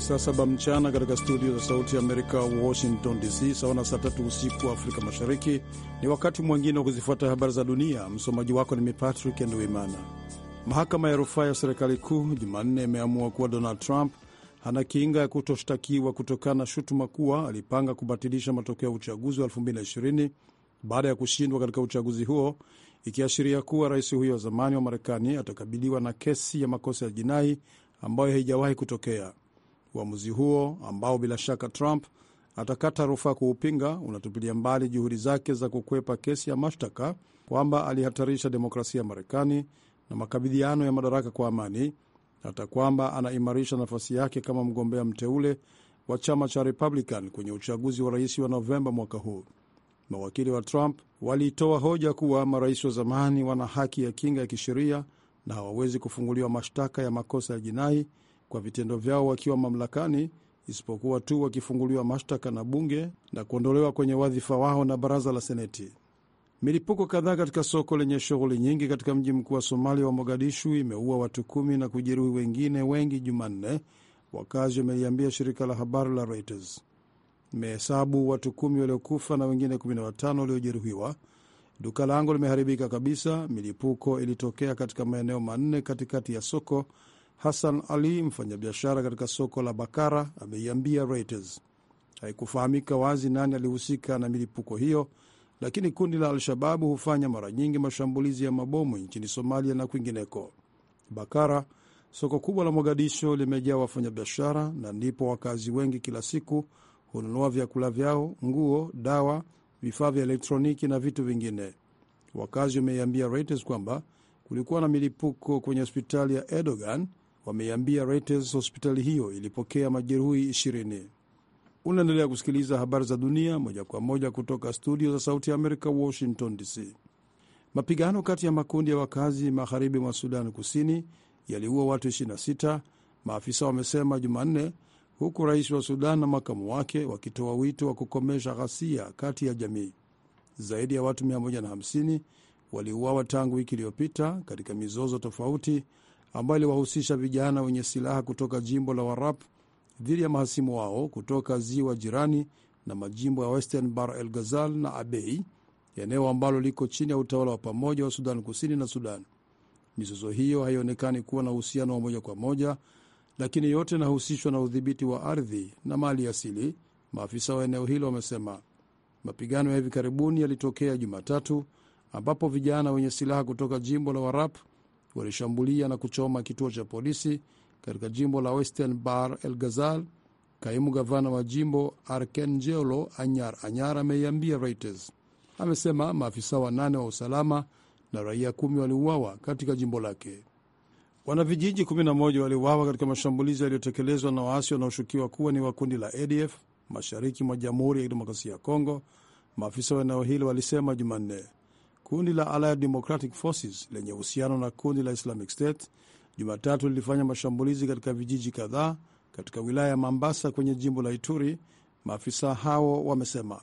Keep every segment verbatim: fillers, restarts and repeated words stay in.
saa saba mchana katika studio za Sauti ya Amerika, Washington D C, sawa na saa tatu usiku wa Afrika Mashariki. Ni wakati mwingine wa kuzifuata habari za dunia. Msomaji wako ni mi Patrick Nduimana. Mahakama ya rufaa ya serikali kuu Jumanne imeamua kuwa Donald Trump hana kinga ya kutoshtakiwa kutokana na shutuma kuwa alipanga kubatilisha matokeo ya uchaguzi wa elfu mbili ishirini baada ya kushindwa katika uchaguzi huo, ikiashiria kuwa rais huyo wa zamani wa Marekani atakabiliwa na kesi ya makosa ya jinai ambayo haijawahi kutokea. Uamuzi huo ambao bila shaka Trump atakata rufaa kuupinga unatupilia mbali juhudi zake za kukwepa kesi ya mashtaka kwamba alihatarisha demokrasia ya Marekani na makabidhiano ya madaraka kwa amani, hata kwamba anaimarisha nafasi yake kama mgombea mteule wa chama cha Republican kwenye uchaguzi wa rais wa Novemba mwaka huu. Mawakili wa Trump walitoa hoja kuwa marais wa zamani wana haki ya kinga ya kisheria na hawawezi kufunguliwa mashtaka ya makosa ya jinai kwa vitendo vyao wakiwa mamlakani, isipokuwa tu wakifunguliwa mashtaka na bunge na kuondolewa kwenye wadhifa wao na baraza la Seneti. Milipuko kadhaa katika soko lenye shughuli nyingi katika mji mkuu wa Somalia wa Mogadishu imeua watu kumi na kujeruhi wengine wengi Jumanne, wakazi wameliambia shirika la habari la Reuters. Imehesabu watu kumi waliokufa na wengine kumi na watano waliojeruhiwa. Duka lango limeharibika kabisa. Milipuko ilitokea katika maeneo manne katikati ya soko. Hassan Ali, mfanyabiashara katika soko la Bakara, ameiambia Reuters. Haikufahamika wazi nani alihusika na milipuko hiyo, lakini kundi la Al-Shababu hufanya mara nyingi mashambulizi ya mabomu nchini Somalia na kwingineko. Bakara, soko kubwa la Mogadisho, limejaa wafanyabiashara na ndipo wakazi wengi kila siku hununua vyakula vyao, nguo, dawa, vifaa vya elektroniki na vitu vingine. Wakazi wameiambia Reuters kwamba kulikuwa na milipuko kwenye hospitali ya Erdogan. Wameiambia Reuters hospitali hiyo ilipokea majeruhi ishirini. Unaendelea kusikiliza habari za dunia moja kwa moja kutoka studio za Sauti ya Amerika, Washington D C. Mapigano kati ya makundi ya wakazi magharibi mwa Sudan Kusini yaliua watu ishirini na sita, maafisa wamesema Jumanne, huku rais wa Sudan na makamu wake wakitoa wito wa kukomesha ghasia kati ya jamii. Zaidi ya watu mia moja hamsini waliuawa tangu wiki iliyopita katika mizozo tofauti ambayo iliwahusisha vijana wenye silaha kutoka jimbo la Warap dhidi ya mahasimu wao kutoka ziwa jirani na majimbo ya Western Bahr el Ghazal na Abei, eneo ambalo liko chini ya utawala wa pamoja wa Sudan Kusini na Sudan. Mizozo hiyo haionekani kuwa na uhusiano wa moja kwa moja, lakini yote inahusishwa na udhibiti wa ardhi na mali asili, maafisa wa eneo hilo wamesema. Mapigano ya hivi karibuni yalitokea Jumatatu, ambapo vijana wenye silaha kutoka jimbo la Warap walishambulia na kuchoma kituo cha polisi katika jimbo la Western Bahr el Ghazal. Kaimu gavana wa jimbo Arkenjelo Anyar Anyar ameiambia Reuters. Amesema maafisa wanane wa usalama na raia kumi waliuawa katika jimbo lake. Wanavijiji kumi na moja waliuawa katika mashambulizi yaliyotekelezwa na waasi wanaoshukiwa kuwa ni wa kundi la A D F mashariki mwa Jamhuri ya Demokrasia ya Kongo, maafisa wa eneo hilo walisema Jumanne. Kundi la Allied Democratic Forces lenye uhusiano na kundi la Islamic State Jumatatu lilifanya mashambulizi katika vijiji kadhaa katika wilaya ya Mambasa kwenye jimbo la Ituri, maafisa hao wamesema.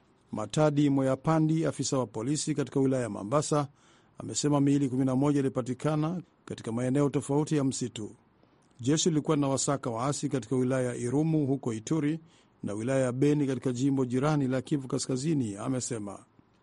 Matadi Moyapandi, afisa wa polisi katika wilaya ya Mambasa, amesema miili kumi na moja ilipatikana katika maeneo tofauti ya msitu. Jeshi lilikuwa na wasaka waasi katika wilaya ya Irumu huko Ituri na wilaya ya Beni katika jimbo jirani la Kivu Kaskazini, amesema.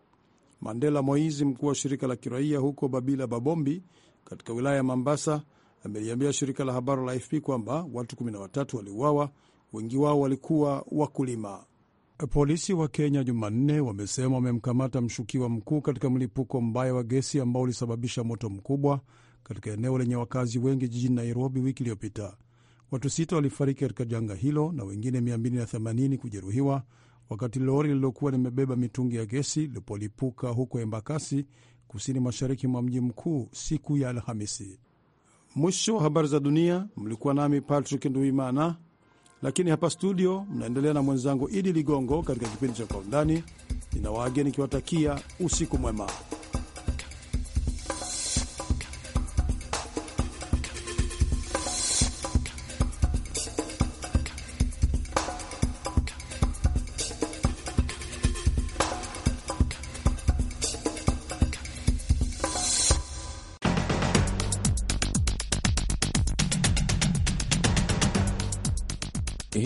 Mandela Moizi, mkuu wa shirika la kiraia huko Babila Babombi katika wilaya ya Mambasa, ameliambia shirika la habari la A F P kwamba watu kumi na watatu waliuawa, wengi wao walikuwa wakulima. Polisi wa Kenya Jumanne wamesema wamemkamata mshukiwa mkuu katika mlipuko mbaya wa gesi ambao ulisababisha moto mkubwa katika eneo lenye wakazi wengi jijini Nairobi wiki iliyopita. Watu sita walifariki katika janga hilo na wengine mia mbili themanini kujeruhiwa wakati lori lililokuwa limebeba mitungi ya gesi lilipolipuka huko Embakasi, kusini mashariki mwa mji mkuu siku ya Alhamisi. Mwisho wa habari za dunia. Mlikuwa nami Patrick Nduimana, lakini hapa studio mnaendelea na mwenzangu Idi Ligongo katika kipindi cha Kwa Undani. Ninawaageni nikiwatakia usiku mwema.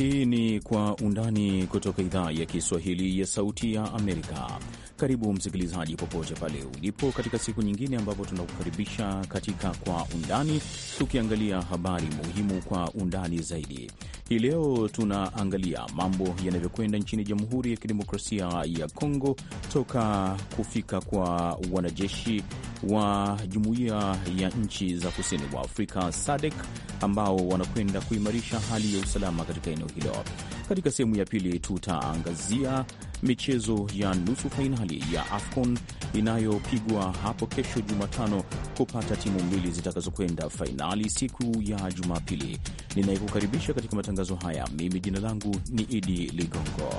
Hii ni Kwa Undani kutoka idhaa ya Kiswahili ya Sauti ya Amerika. Karibu msikilizaji, popote pale ulipo, katika siku nyingine ambapo tunakukaribisha katika Kwa Undani, tukiangalia habari muhimu kwa undani zaidi. Hii leo tunaangalia mambo yanavyokwenda nchini Jamhuri ya Kidemokrasia ya Kongo toka kufika kwa wanajeshi wa Jumuiya ya Nchi za Kusini mwa Afrika S A D C ambao wanakwenda kuimarisha hali ya usalama katika eneo hilo. Katika sehemu ya pili tutaangazia michezo ya nusu fainali ya AFCON inayopigwa hapo kesho Jumatano kupata timu mbili zitakazokwenda fainali siku ya Jumapili. Ninayekukaribisha katika matangazo haya, mimi jina langu ni Idi Ligongo.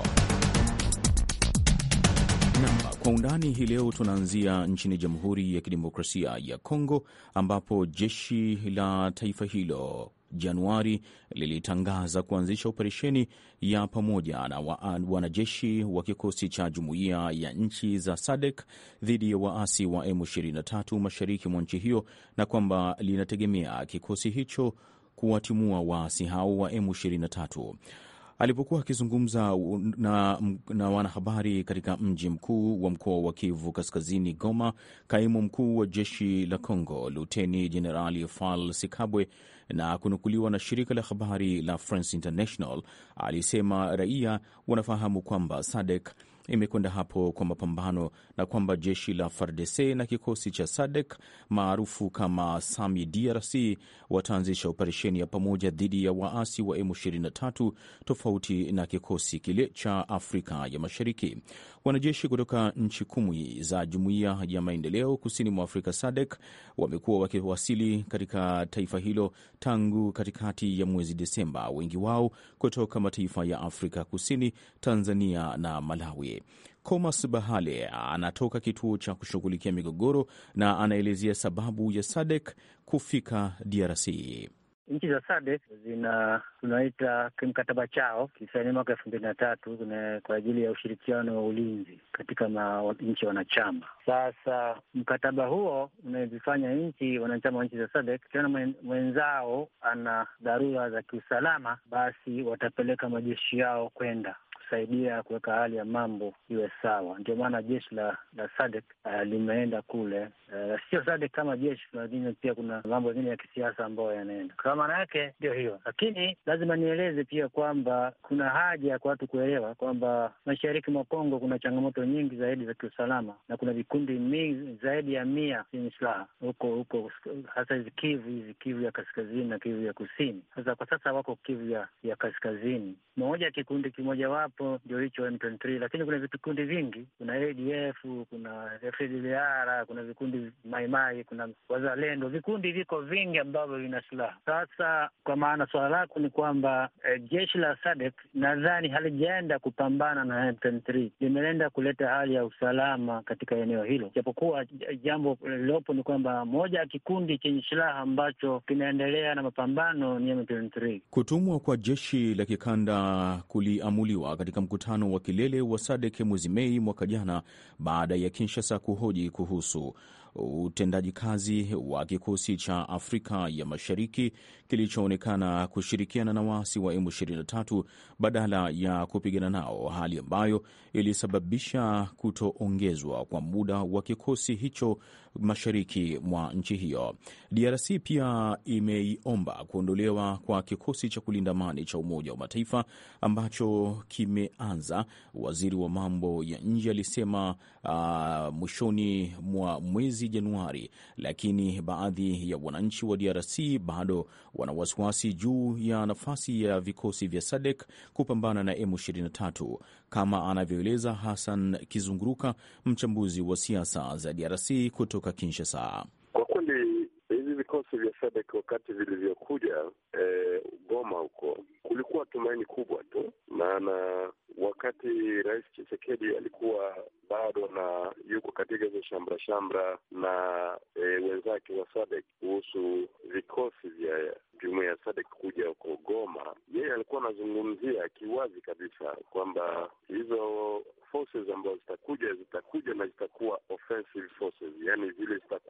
Na Kwa Undani hii leo tunaanzia nchini Jamhuri ya Kidemokrasia ya Kongo ambapo jeshi la taifa hilo Januari lilitangaza kuanzisha operesheni ya pamoja na wanajeshi wa kikosi cha Jumuiya ya Nchi za S A D C dhidi ya waasi wa M ishirini na tatu mashariki mwa nchi hiyo, na kwamba linategemea kikosi hicho kuwatimua waasi hao wa M ishirini na tatu. Alipokuwa akizungumza na, na wanahabari katika mji mkuu wa mkoa wa Kivu Kaskazini, Goma, kaimu mkuu wa jeshi la Kongo Luteni Jenerali Fall Sikabwe, na kunukuliwa na shirika la habari la France International, alisema raia wanafahamu kwamba S A D C imekwenda hapo kwa mapambano na kwamba jeshi la F A R D C na kikosi cha S A D C maarufu kama Sami D R C wataanzisha operesheni ya pamoja dhidi ya waasi wa M ishirini na tatu, tofauti na kikosi kile cha Afrika ya Mashariki. Wanajeshi kutoka nchi kumi za Jumuiya ya Maendeleo Kusini mwa Afrika S A D C wamekuwa wakiwasili katika taifa hilo tangu katikati ya mwezi Desemba, wengi wao kutoka mataifa ya Afrika Kusini, Tanzania na Malawi. Comas Bahale anatoka kituo cha kushughulikia migogoro na anaelezea sababu ya S A D C kufika D R C. Nchi za S A D C zina tunaita kimkataba chao kisaini mwaka elfu mbili na tatu kwa ajili ya ushirikiano wa ulinzi katika nchi wanachama. Sasa mkataba huo unazifanya nchi wanachama wa nchi za S A D C, kiona mwenzao ana dharura za kiusalama, basi watapeleka majeshi yao kwenda kusaidia kuweka hali ya mambo iwe sawa. Ndio maana jeshi la, la S A D C uh, limeenda kule. Uh, sio S A D C kama jeshi, lakini pia kuna mambo mengine ya kisiasa ambayo yanaenda. Kwa maana yake ndio hiyo. Lakini lazima nieleze pia kwamba kuna haja ya watu kuelewa kwamba mashariki mwa Kongo kuna changamoto nyingi zaidi za kiusalama, na kuna vikundi mingi zaidi ya mia vyenye silaha huko huko, hasa hizi Kivu, hizi Kivu ya kaskazini na Kivu ya kusini. Sasa kwa sasa wako Kivu ya, ya kaskazini. Mmoja kikundi kimoja wapo ndio hicho M ishirini na tatu, lakini kuna vikundi vingi, kuna A D F, kuna F D L R, kuna vikundi Maimai, kuna Wazalendo, vikundi viko vingi ambavyo vina silaha. Sasa kwa maana swala lako ni kwamba eh, jeshi la S A D C nadhani halijaenda kupambana na M ishirini na tatu, limeenda kuleta hali ya usalama katika eneo hilo, japokuwa jambo lilopo ni kwamba moja ya kikundi chenye silaha ambacho kinaendelea na mapambano ni M ishirini na tatu. Kutumwa kwa jeshi la kikanda kuliamuliwa katika mkutano wa kilele wa S A D C mwezi Mei mwaka jana, baada ya Kinshasa kuhoji kuhusu utendaji kazi wa kikosi cha Afrika ya Mashariki kilichoonekana kushirikiana na waasi wa M ishirini na tatu badala ya kupigana nao, hali ambayo ilisababisha kutoongezwa kwa muda wa kikosi hicho mashariki mwa nchi hiyo. D R C pia imeiomba kuondolewa kwa kikosi cha kulinda amani cha Umoja wa Mataifa ambacho kimeanza. Waziri wa mambo ya nje alisema uh, mwishoni mwa mwezi Januari, lakini baadhi ya wananchi wa D R C bado wana wasiwasi juu ya nafasi ya vikosi vya S A D C kupambana na M ishirini na tatu, kama anavyoeleza Hassan Kizunguruka, mchambuzi wa siasa za D R C kutoka Kinshasa. Kwa kweli hizi vikosi vya S A D C wakati vilivyokuja eh, Goma huko, kulikuwa tumaini kubwa tu, maana wakati Rais Tshisekedi alikuwa bado na yuko katika hizo shambra shambra na e, wenzake wa S A D C kuhusu vikosi vya jumuiya ya S A D C kuja huko Goma, yeye alikuwa anazungumzia kiwazi kabisa kwamba hizo forces ambazo zitakuja zitakuja na zitakuwa offensive forces, yani zile zitakuja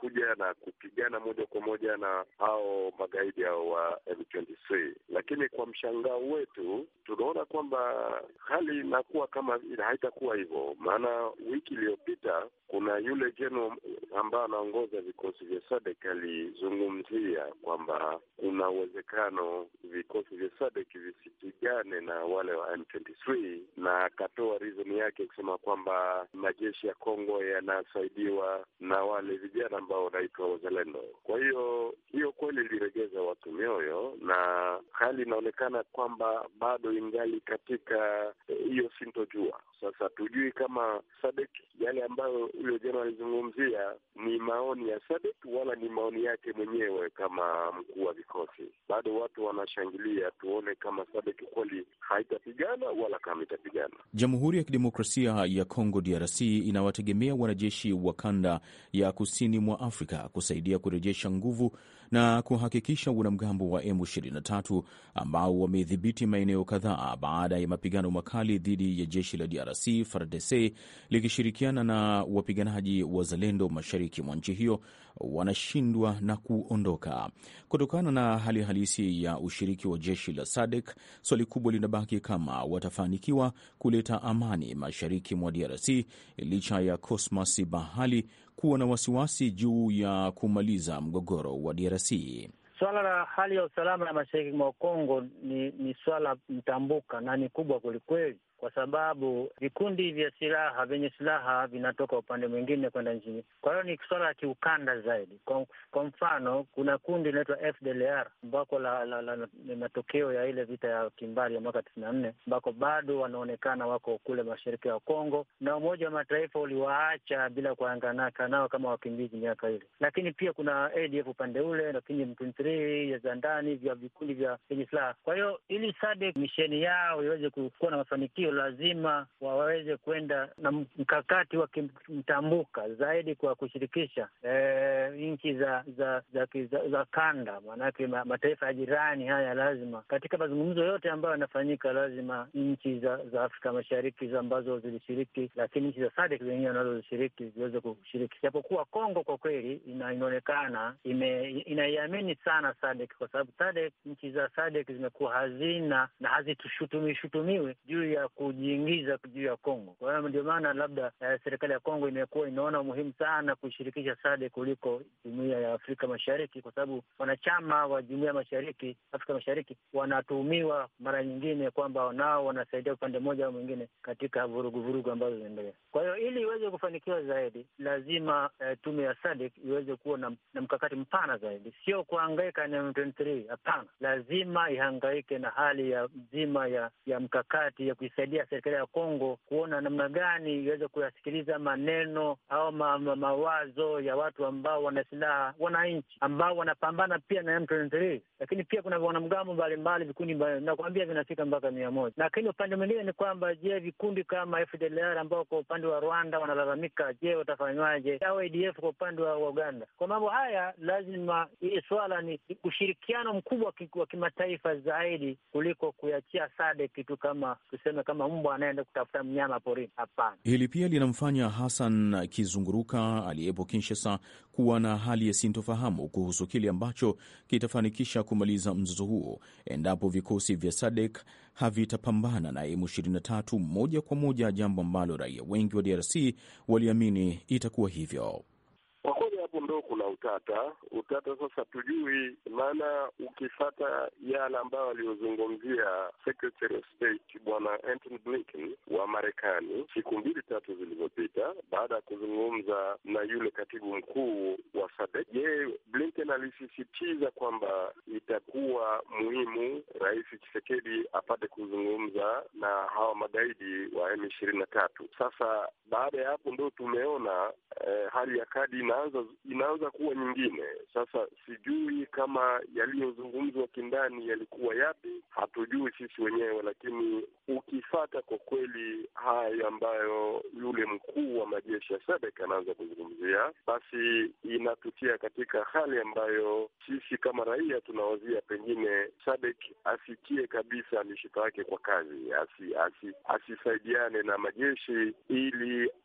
na kupigana moja kwa moja na hao magaidi hao wa M ishirini na tatu. Lakini kwa mshangao wetu tunaona kwamba hali inakuwa kama haitakuwa hivyo, maana wiki iliyopita kuna yule general ambaye anaongoza vikosi vya SADC alizungumzia kwamba kuna uwezekano vikosi vya SADC visipigane na wale wa M ishirini na tatu, na akatoa reason yake kusema kwamba majeshi ya Kongo yanasaidiwa na wale vijana ambao wanaitwa wazalendo. Kwa hiyo hiyo kweli iliregeza watu mioyo, na hali inaonekana kwamba bado ingali katika hiyo e, sintojua. Sasa tujui kama SADC yale ambayo yule jana alizungumzia ni maoni ya SADC wala ni maoni yake mwenyewe kama mkuu wa vikosi. Bado watu wanashangilia, tuone kama SADC kweli haitapigana wala kama itapigana. Jamhuri ya Kidemokrasia ya Kongo D R C inawategemea wanajeshi wa kanda ya kusini mwa Afrika kusaidia kurejesha nguvu na kuhakikisha wanamgambo wa M ishirini na tatu ambao wamedhibiti maeneo kadhaa baada ya mapigano makali dhidi ya jeshi la D R C F A R D C likishirikiana na wapiganaji wazalendo mashariki mwa nchi hiyo wanashindwa na kuondoka. Kutokana na hali halisi ya ushiriki wa jeshi la SADC, swali kubwa linabaki kama watafanikiwa kuleta amani mashariki mwa D R C licha ya Cosmas Bahali kuwa na wasiwasi juu ya kumaliza mgogoro wa D R C. Swala la hali ya usalama na mashariki mwa Kongo ni, ni swala mtambuka na ni kubwa kwelikweli, kwa sababu vikundi vya silaha vyenye silaha vinatoka upande mwingine kwenda nchini. Kwa hiyo ni swala la kiukanda zaidi. Kwa, kwa mfano kuna kundi linaitwa F D L R ambako la, la, la, la, matokeo ya ile vita ya kimbali ya mwaka tisini na nne ambako bado wanaonekana wako kule mashariki ya Kongo, na Umoja wa Mataifa uliwaacha bila kuanganaka nao kama wakimbizi miaka ile. Lakini pia kuna A D F upande ule, lakini M ishirini na tatu ya za ndani vya vikundi vya vyenye silaha. Kwa hiyo ili SADC misheni yao iweze kuwa na mafanikio, lazima waweze kwenda na mkakati wa kimtambuka zaidi kwa kushirikisha e, nchi za za za, za za kanda. Maanake ma, mataifa ya jirani haya lazima katika mazungumzo yote ambayo yanafanyika, lazima nchi za za Afrika Mashariki za ambazo zilishiriki, lakini nchi za SADC zenyewe wanazozishiriki ziweze kushiriki. Japokuwa Kongo kwa kweli ina, inaonekana ime, inaiamini sana SADC, kwa sababu SADC, nchi za SADC zimekuwa hazina na hazitushutumiwi shutumiwi juu ya kujiingiza juu ya Kongo. Kwa hiyo ndio maana labda eh, serikali ya Kongo imekuwa inaona umuhimu sana kushirikisha SADC kuliko Jumuiya ya Afrika Mashariki, kwa sababu wanachama wa Jumuiya ya Mashariki, Afrika Mashariki wanatuhumiwa mara nyingine kwamba nao wanasaidia upande mmoja au mwingine katika vurugu vurugu ambazo zinaendelea. Kwa hiyo ili iweze kufanikiwa zaidi, lazima eh, tume ya SADC iweze kuwa na, na mkakati mpana zaidi, sio kuhangaika na M ishirini na tatu. Hapana, lazima ihangaike na hali ya nzima ya, ya mkakati ya kuisaidia serikali ya Kongo kuona namna gani iweze kuyasikiliza maneno au ma, ma, mawazo ya watu ambao wana silaha, wananchi ambao wanapambana pia na M ishirini na tatu. Lakini pia kuna wanamgambo mbalimbali, vikundi mbalimbali, nakwambia vinafika mpaka mia moja. Lakini upande mwingine ni kwamba, je, vikundi kama F D L R ambao kwa upande wa Rwanda wanalalamika, je, watafanywaje? Au A D F kwa upande wa Uganda? Kwa mambo haya lazima hili swala ni ushirikiano mkubwa wa kimataifa zaidi kuliko kuachia SADC kitu kama tuseme kama mbwa anaenda kutafuta mnyama porini. Hapana. Hili pia linamfanya Hassan Kizunguruka aliyepo Kinshasa kuwa na hali ya sintofahamu kuhusu kile ambacho kitafanikisha kumaliza mzozo huo endapo vikosi vya SADC havitapambana na M ishirini na tatu moja kwa moja, jambo ambalo raia wengi wa D R C waliamini itakuwa hivyo. Kwa kweli hapo ndo kuna utata. Utata sasa tujui, maana ukifata yale ambayo aliyozungumzia Secretary of State Bwana Antony Blinken wa Marekani siku mbili tatu zilizopita, baada ya kuzungumza na yule katibu mkuu wa SADC, je, Blinken alisisitiza kwamba itakuwa muhimu Rais Tshisekedi apate kuzungumza na hawa magaidi wa M ishirini na tatu. Sasa baada ya hapo ndo tumeona eh, hali ya kadi inaanza inaanza kuwa nyingine. Sasa sijui kama yaliyozungumzwa kindani yalikuwa yapi, hatujui sisi wenyewe, lakini ukifata kwa kweli haya ambayo yule mkuu wa majeshi ya SADC anaanza kuzungumzia, basi inatutia katika hali ambayo sisi kama raia tunawazia pengine SADC asikie kabisa mishipa yake kwa kazi, asi, asi, asisaidiane na majeshi ili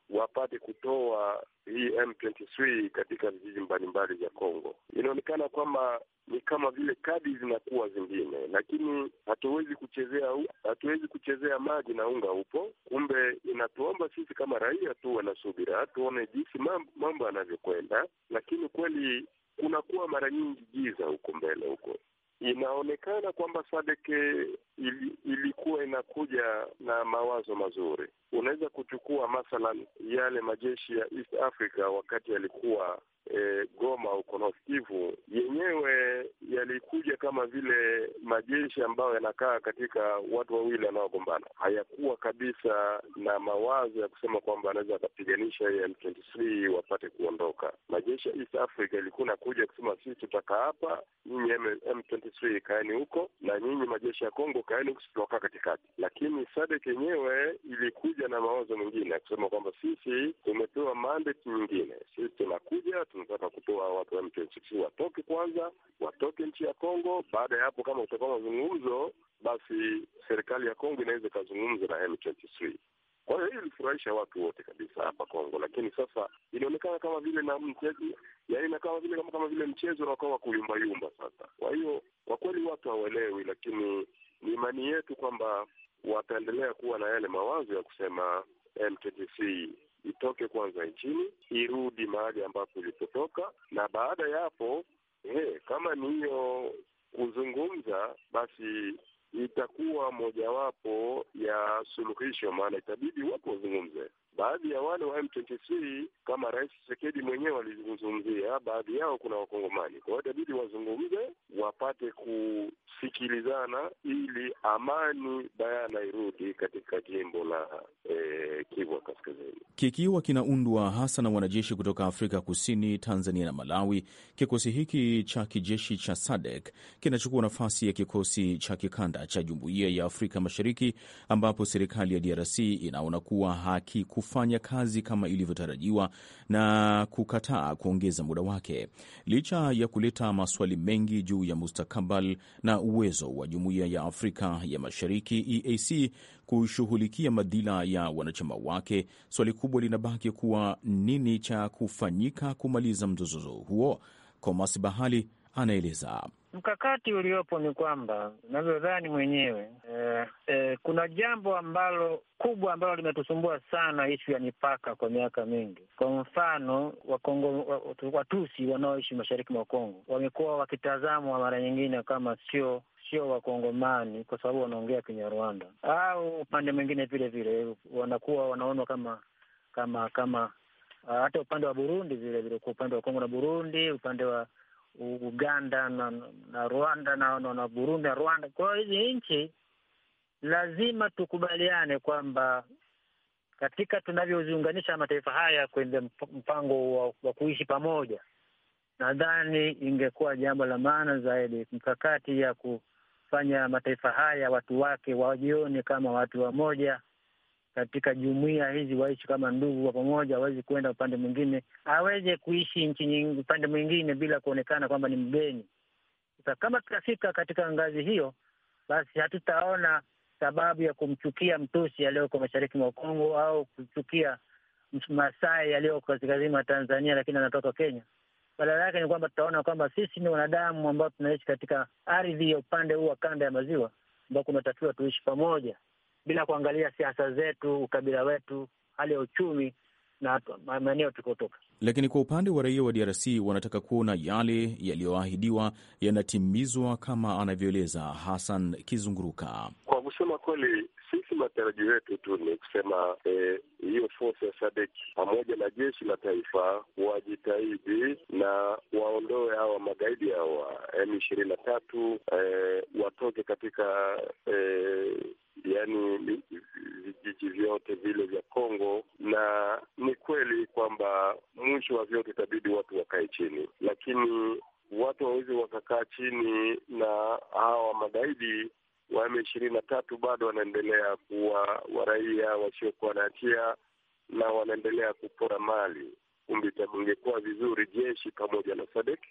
wapate kutoa hii M ishirini na tatu katika vijiji mbalimbali vya Kongo. Inaonekana kwamba ni kama vile kadi zinakuwa zingine, lakini hatuwezi kuchezea hatuwezi kuchezea maji na unga upo. Kumbe inatuomba sisi kama raia tuwe na subira, tuone jinsi mambo yanavyokwenda, lakini kweli kunakuwa mara nyingi giza huko mbele huko. Inaonekana kwamba SADC ili, ilikuwa inakuja na mawazo mazuri. Unaweza kuchukua mathalan yale majeshi ya East Africa wakati yalikuwa e, Goma huko North Kivu, yenyewe yalikuja kkama vile majeshi ambayo yanakaa katika watu wawili wanaogombana. Hayakuwa kabisa na mawazo ya kusema kwamba anaweza akapiganisha M ishirini na tatu wapate kuondoka. Majeshi ya East Africa ilikuwa inakuja kusema sisi tutakaa hapa, nyinyi M ishirini na tatu kaeni huko, na nyinyi majeshi ya Kongo kaeni huko, tutakaa katikati. Lakini SADC yenyewe ilikuja na mawazo mengine ya kusema kwamba sisi tumepewa mandate nyingine. Sisi tunakuja tunataka kutoa watu wa M ishirini na tatu watoke kwanza, watoke nchi ya Kongo. Baada ya hapo, kama utakuwa mazungumzo, basi serikali ya Kongo inaweza kuzungumza na M ishirini na tatu. Kwa hiyo hii ilifurahisha watu wote kabisa hapa Kongo, lakini sasa inaonekana kama vile na mchezo, yaani na kama vile kama, kama vile mchezo unakuwa kuyumba yumba sasa. Kwa hiyo kwa kweli watu hawaelewi, lakini ni imani yetu kwamba wataendelea kuwa na yale mawazo ya kusema M ishirini na tatu itoke kwanza nchini, irudi mahali ambapo ilipotoka, na baada ya hapo he, kama ni hiyo kuzungumza, basi itakuwa mojawapo ya suluhisho, maana itabidi watu wazungumze. Baadhi ya wale wa M ishirini na tatu kama Rais Tshisekedi mwenyewe alizungumzia, baadhi yao kuna Wakongomani. Kwa hiyo itabidi wazungumze, wapate kusikilizana ili amani bayana irudi katika jimbo la eh, Kivu Kaskazini. Kikiwa kinaundwa hasa na wanajeshi kutoka Afrika Kusini, Tanzania na Malawi, kikosi hiki cha kijeshi cha SADC kinachukua nafasi ya kikosi cha kikanda cha Jumuiya ya Afrika Mashariki, ambapo serikali ya D R C inaona kuwa hakikufanya kazi kama ilivyotarajiwa na kukataa kuongeza muda wake. Licha ya kuleta maswali mengi juu ya mustakabali na uwezo wa Jumuiya ya Afrika ya Mashariki E A C kushughulikia madhila ya wanachama wake, swali kubwa linabaki kuwa nini cha kufanyika kumaliza mzozo huo. Komas Bahali anaeleza. Mkakati uliopo ni kwamba navyodhani mwenyewe eh, eh, kuna jambo ambalo kubwa ambalo limetusumbua sana, ishu ya mipaka kwa miaka mingi. Kwa mfano, Wakongo Watusi wanaoishi mashariki mwa Kongo wamekuwa wakitazamwa mara nyingine kama sio sio Wakongomani kwa sababu wanaongea Kinyarwanda, au upande mwingine vile vile wanakuwa wanaonwa kama kama kama uh, hata upande wa Burundi vile vile, kwa upande wa Kongo na Burundi, upande wa Uganda na, na Rwanda na, na, na Burundi na Rwanda. Kwa hiyo hizi nchi lazima tukubaliane kwamba katika tunavyoziunganisha mataifa haya kwenye mpango wa, wa kuishi pamoja, nadhani ingekuwa jambo la maana zaidi mkakati ya kufanya mataifa haya watu wake wajione kama watu wamoja katika jumuiya hizi, waishi kama ndugu wa pamoja, hawezi kwenda upande mwingine, aweze kuishi nchi nyingine upande mwingine bila kuonekana kwamba ni mgeni. Sasa kama tutafika katika ngazi hiyo, basi hatutaona sababu ya kumchukia Mtusi aliyoko mashariki mwa Kongo au kuchukia Masai aliyoko kaskazini mwa Tanzania lakini anatoka Kenya. Badala yake ni kwamba tutaona kwamba sisi ni wanadamu ambao tunaishi katika ardhi ya upande huu wa kanda ya maziwa, ambao kunatakiwa tuishi pamoja bila kuangalia siasa zetu, ukabila wetu, hali ya uchumi na maeneo tukotoka. Lakini kwa upande wa raia wa D R C wanataka kuona yale yaliyoahidiwa yanatimizwa, kama anavyoeleza Hassan Kizunguruka. Kwa kusema kweli, sisi matarajio yetu tu ni kusema hiyo eh, force ya SADC pamoja na jeshi la taifa wajitahidi na waondoe hawa magaidi hawa M ishirini na tatu, eh, watoke katika eh, yaani vijiji vyote vile vya Kongo. Na ni kweli kwamba mwisho wa vyote itabidi watu wakae chini, lakini watu wawezi wakakaa chini na hawa magaidi wa M ishirini na tatu bado wanaendelea kuwa waraia wasiokuwa na hatia na wanaendelea kupora mali. Kumbe ingekuwa vizuri jeshi pamoja na SADC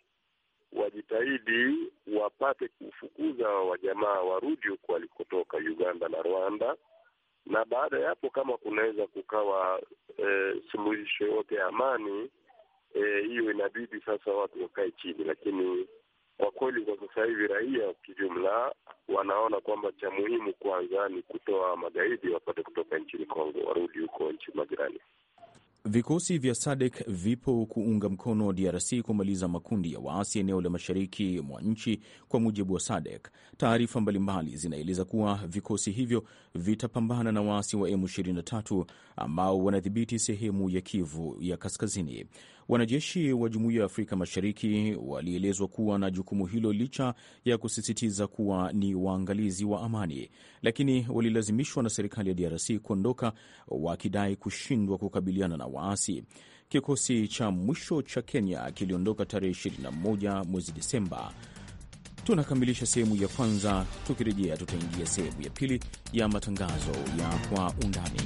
wajitahidi wapate kufukuza wajamaa warudi huko walikotoka Uganda na Rwanda, na baada ya hapo kama kunaweza kukawa e, suluhisho yote ya amani, hiyo e, inabidi sasa watu wakae chini. Lakini kwa kweli kwa sasa hivi raia kijumla wanaona kwamba cha muhimu kwanza ni kutoa magaidi wapate kutoka nchini Kongo, warudi huko nchi majirani. Vikosi vya S A D C vipo kuunga mkono D R C kumaliza makundi ya waasi eneo la mashariki mwa nchi, kwa mujibu wa S A D C. Taarifa mbalimbali zinaeleza kuwa vikosi hivyo vitapambana na waasi wa M ishirini na tatu ambao wanadhibiti sehemu ya Kivu ya Kaskazini. Wanajeshi wa Jumuiya ya Afrika Mashariki walielezwa kuwa na jukumu hilo licha ya kusisitiza kuwa ni waangalizi wa amani, lakini walilazimishwa na serikali ya D R C kuondoka wakidai kushindwa kukabiliana na waasi. Kikosi cha mwisho cha Kenya kiliondoka tarehe ishirini na moja mwezi Disemba. Tunakamilisha sehemu ya kwanza. Tukirejea tutaingia sehemu ya pili ya matangazo ya Kwa Undani.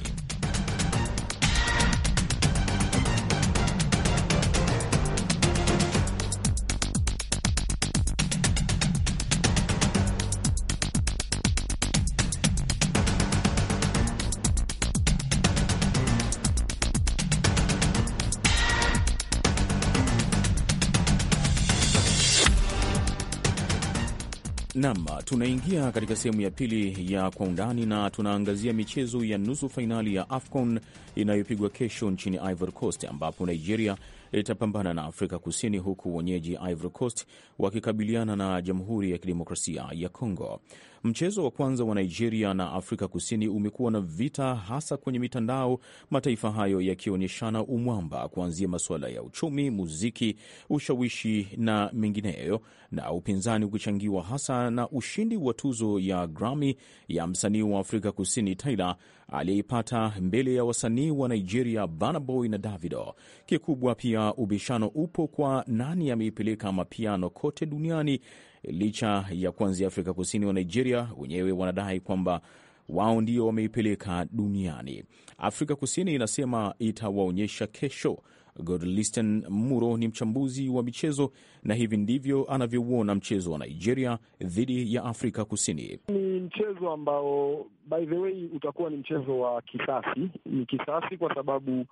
Naam, tunaingia katika sehemu ya pili ya Kwa Undani na tunaangazia michezo ya nusu fainali ya AFCON inayopigwa kesho nchini Ivory Coast, ambapo Nigeria itapambana na Afrika Kusini, huku wenyeji Ivory Coast wakikabiliana na Jamhuri ya Kidemokrasia ya Kongo. Mchezo wa kwanza wa Nigeria na Afrika Kusini umekuwa na vita, hasa kwenye mitandao, mataifa hayo yakionyeshana umwamba, kuanzia masuala ya uchumi, muziki, ushawishi na mengineyo, na upinzani ukichangiwa hasa na ushindi wa tuzo ya Grammy ya msanii wa Afrika Kusini Tyler aliyeipata mbele ya wasanii wa Nigeria Burna Boy na Davido. Kikubwa pia ubishano upo kwa nani ameipeleka mapiano kote duniani. Licha ya kuanzia Afrika Kusini, wa Nigeria wenyewe wanadai kwamba wao ndio wameipeleka duniani. Afrika Kusini inasema itawaonyesha kesho. Godlisten Muro ni mchambuzi wa michezo na hivi ndivyo anavyouona mchezo wa Nigeria dhidi ya Afrika Kusini. Ni mchezo ambao by the way utakuwa ni mchezo wa kisasi. Ni kisasi kwa sababu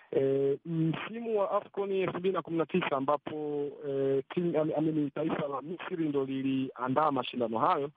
E, msimu wa AFCON elfu mbili na kumi na tisa ambapo e, timu taifa la Misri ndo liliandaa mashindano hayo,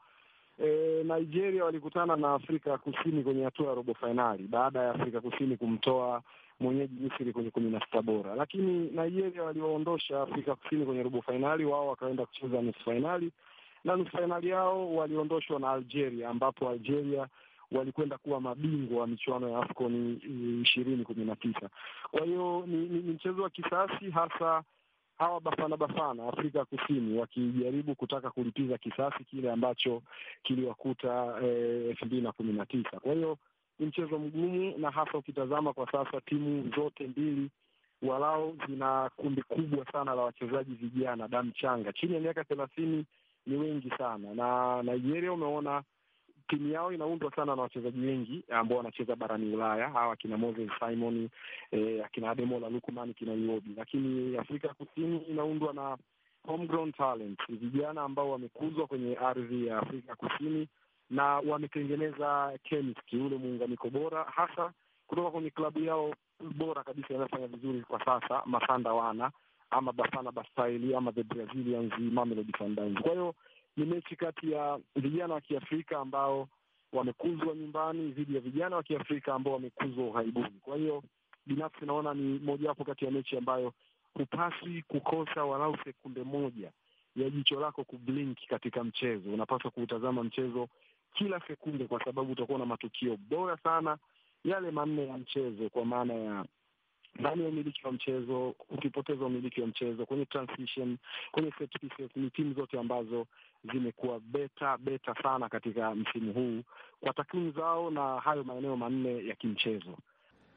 e, Nigeria walikutana na Afrika Kusini kwenye hatua ya robo fainali baada ya Afrika Kusini kumtoa mwenyeji Misri kwenye kumi na sita bora, lakini Nigeria waliwaondosha Afrika Kusini kwenye robo fainali, wao wakaenda kucheza nusu fainali, na nusu fainali yao waliondoshwa na Algeria, ambapo Algeria walikwenda kuwa mabingwa wa michuano ya AFCON ishirini kumi na tisa. Kwa hiyo ni, ni, ni mchezo wa kisasi, hasa hawa bafana bafana Afrika Kusini wakijaribu kutaka kulipiza kisasi kile ambacho kiliwakuta elfu mbili na kumi na tisa. Kwa hiyo ni mchezo mgumu, na hasa ukitazama kwa sasa timu zote mbili walao zina kundi kubwa sana la wachezaji vijana damu changa, chini ya miaka thelathini ni wengi sana, na Nigeria umeona timu yao inaundwa sana na wachezaji wengi ambao wanacheza barani Ulaya, hawa akina Moses Simon, eh, akina Ademola Lukman, kina Iwobi. Lakini Afrika Kusini inaundwa na homegrown talent, vijana ambao wamekuzwa kwenye ardhi ya Afrika Kusini na wametengeneza chemistry, ule muunganiko bora, hasa kutoka kwenye klabu yao bora kabisa inafanya vizuri kwa sasa, Masanda Wana ama Bafana Bastille ama the Brazilians, Mamelodi Sundowns. Kwa hiyo ni mechi kati ya vijana wa Kiafrika ambao wamekuzwa nyumbani dhidi ya vijana wa Kiafrika ambao wamekuzwa uhaibuni. Kwa hiyo binafsi naona ni mojawapo kati ya mechi ambayo hupaswi kukosa walau sekunde moja ya jicho lako kublink katika mchezo. Unapaswa kuutazama mchezo kila sekunde, kwa sababu utakuwa na matukio bora sana yale manne ya mchezo, kwa maana ya ndani ya umiliki wa mchezo, ukipoteza umiliki wa mchezo, kwenye transition, kwenye set pieces. Ni timu zote ambazo zimekuwa beta beta sana katika msimu huu kwa takwimu zao na hayo maeneo manne ya kimchezo.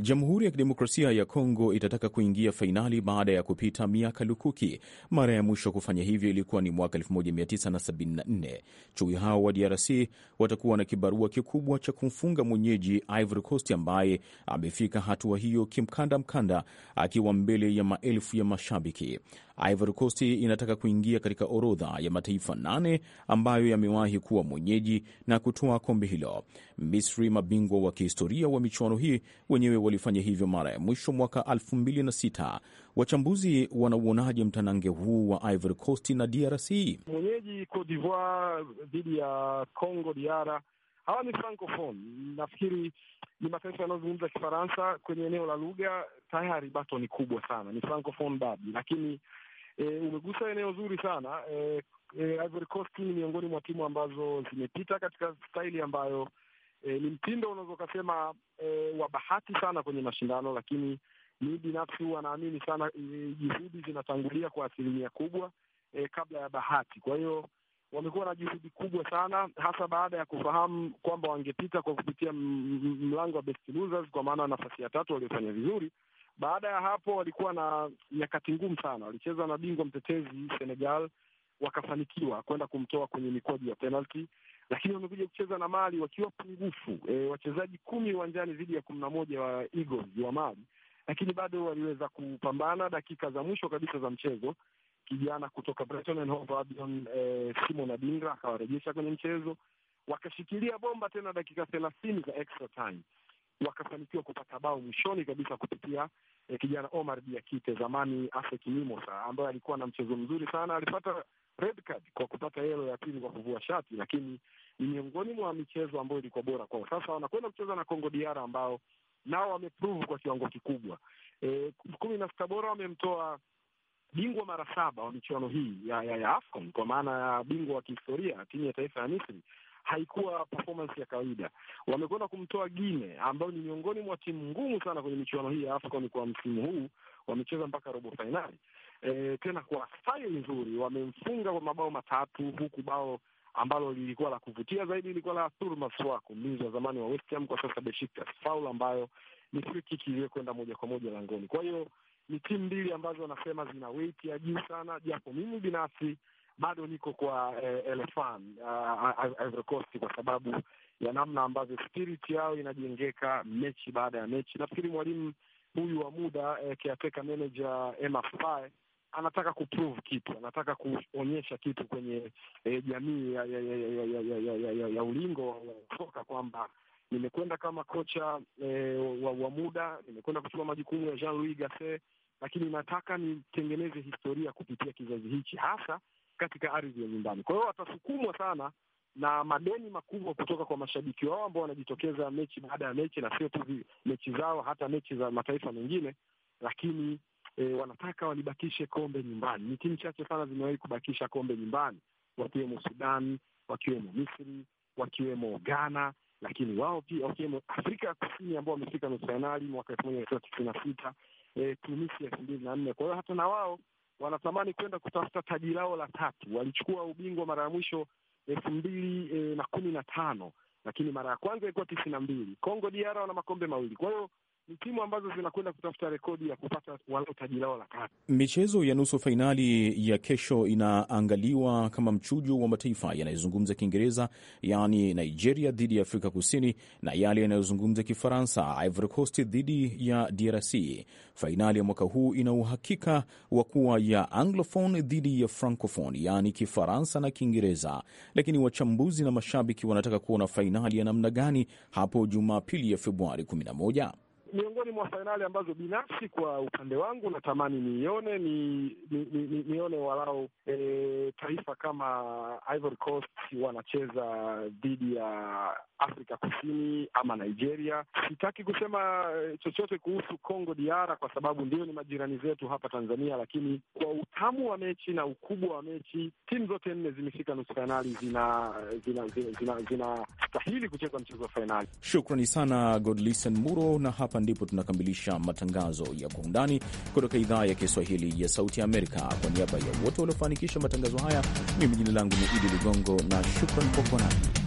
Jamhuri ya Kidemokrasia ya Kongo itataka kuingia fainali baada ya kupita miaka lukuki. Mara ya mwisho kufanya hivyo ilikuwa ni mwaka elfu moja mia tisa sabini na nne. Chui hao wa D R C watakuwa na kibarua kikubwa cha kumfunga mwenyeji Ivory Coast ambaye amefika hatua hiyo kimkanda mkanda akiwa mbele ya maelfu ya mashabiki. Ivory Coast inataka kuingia katika orodha ya mataifa nane ambayo yamewahi kuwa mwenyeji na kutoa kombe hilo. Misri, mabingwa wa kihistoria wa michuano hii, wenyewe walifanya hivyo mara ya mwisho mwaka elfu mbili na sita. Wachambuzi wanauonaje mtanange huu wa Ivory Coast na D R C? Mwenyeji Cote d'Ivoire dhidi ya Congo D R, hawa ni francophone. Nafikiri ni mataifa yanayozungumza Kifaransa. Kwenye eneo la lugha tayari bato ni kubwa sana, ni francophone derby, lakini E, umegusa eneo zuri sana. E, e, Ivory Coast ni miongoni mwa timu ambazo zimepita katika staili ambayo e, ni mtindo unaweza ukasema e, wa bahati sana kwenye mashindano, lakini ni binafsi huwa naamini sana e, juhudi zinatangulia kwa asilimia kubwa e, kabla ya bahati. Kwa hiyo wamekuwa na juhudi kubwa sana, hasa baada ya kufahamu kwamba wangepita kwa kupitia mlango wa best losers, kwa maana nafasi ya tatu waliofanya vizuri. Baada ya hapo walikuwa na nyakati ngumu sana. Walicheza na bingwa mtetezi Senegal, wakafanikiwa kwenda kumtoa kwenye mikwaju ya penalty, lakini wamekuja kucheza na Mali wakiwa pungufu, e, wachezaji kumi uwanjani dhidi ya kumi na moja wa Eagles wa Mali, lakini bado waliweza kupambana. Dakika za mwisho kabisa za mchezo, kijana kutoka Brighton and Hove Albion, e, Simon Adingra akawarejesha kwenye mchezo, wakashikilia bomba tena dakika thelathini za extra time, wakafanikiwa kupata bao mwishoni kabisa kupitia eh, kijana Omar Diakite, zamani A S E C Mimosas, ambaye alikuwa na mchezo mzuri sana. Alipata red card kwa kupata yellow ya pili kwa kuvua shati, lakini ni miongoni mwa michezo ambayo ilikuwa bora kwao. Sasa wanakwenda kucheza na Congo D R ambao nao wameprove kwa kiwango kikubwa. Eh, kumi na sita bora wamemtoa bingwa mara saba wa michuano hii ya, ya, ya AFCON, kwa maana ya bingwa wa kihistoria, timu ya taifa ya Misri. Haikuwa performance ya kawaida. Wamekwenda kumtoa Guinea ambao ni miongoni mwa timu ngumu sana kwenye michuano hii ya AFCON kwa msimu huu. Wamecheza mpaka robo finali. E, tena kwa style nzuri. Wamemfunga kwa mabao matatu, huku bao ambalo lilikuwa la kuvutia zaidi lilikuwa la Arthur Masuaku, mlinzi wa zamani wa West Ham, kwa sasa Besiktas. Foul ambayo ni free kick iliyokwenda moja kwa moja langoni. Kwa hiyo ni timu mbili ambazo wanasema zina weight ya juu sana, japo mimi binafsi bado niko kwa eh, Elefan uh, Ivory Coast, kwa sababu ya namna ambavyo spirit yao inajengeka mechi baada ya mechi. Nafikiri mwalimu huyu wa muda eh, caretaker manager Emma Faye anataka kuprove kitu, anataka kuonyesha kitu kwenye eh, jamii ya, ya, ya, ya, ya, ya, ya, ya, ya ulingo wa soka, kwamba nimekwenda kama kocha eh, wa, wa muda, nimekwenda kuchukua majukumu ya Jean-Louis Gasset, lakini nataka nitengeneze historia kupitia kizazi hichi, hasa katika ardhi ya nyumbani. Kwa hiyo watasukumwa sana na madeni makubwa kutoka kwa mashabiki wao ambao wanajitokeza mechi baada ya mechi, na sio tu mechi zao, hata mechi za mataifa mengine, lakini e, wanataka walibakishe kombe nyumbani. Ni timu chache sana zimewahi kubakisha kombe nyumbani, wakiwemo Sudan, wakiwemo Misri, wakiwemo Ghana, lakini wao pia wakiwemo Afrika ya Kusini ambao wamefika nusu fainali mwaka elfu moja mia tisa tisini na sita, e, Tunisia elfu mbili na nne. Kwa hiyo hata na wao wanatamani kwenda kutafuta taji lao la tatu. Walichukua ubingwa mara ya mwisho elfu mbili e, na kumi na tano, lakini mara ya kwanza ilikuwa tisini na mbili. Congo D R wana makombe mawili. Kwa hiyo ni timu ambazo zinakwenda kutafuta rekodi ya kupata walau taji lao la tatu. Michezo ya nusu fainali ya kesho inaangaliwa kama mchujo wa mataifa yanayozungumza Kiingereza, yaani Nigeria dhidi ya Afrika Kusini, na yale yanayozungumza Kifaransa, Ivory Coast dhidi ya D R C. Fainali ya mwaka huu ina uhakika wa kuwa ya Anglophone dhidi ya Francophone, yaani Kifaransa na Kiingereza. Lakini wachambuzi na mashabiki wanataka kuona fainali ya namna gani hapo Jumapili ya Februari kumi na moja. Miongoni mwa fainali ambazo binafsi kwa upande wangu natamani nione ni, ni, ni, ni nione walau e, taifa kama Ivory Coast wanacheza dhidi ya Afrika Kusini ama Nigeria. Sitaki kusema chochote kuhusu Congo D R kwa sababu ndio ni majirani zetu hapa Tanzania, lakini kwa utamu wa mechi na ukubwa wa mechi, timu zote nne zimefika nusu fainali, zina zina zina, zina, zina stahili kucheza mchezo wa fainali. Shukrani sana Godlisten Muro, na hapa ndipo tunakamilisha matangazo ya Kwa Undani kutoka idhaa ya Kiswahili ya Sauti ya Amerika. Kwa niaba ya wote waliofanikisha matangazo haya, mimi jina langu ni Idi Ligongo na shukran kwa kuwa nami.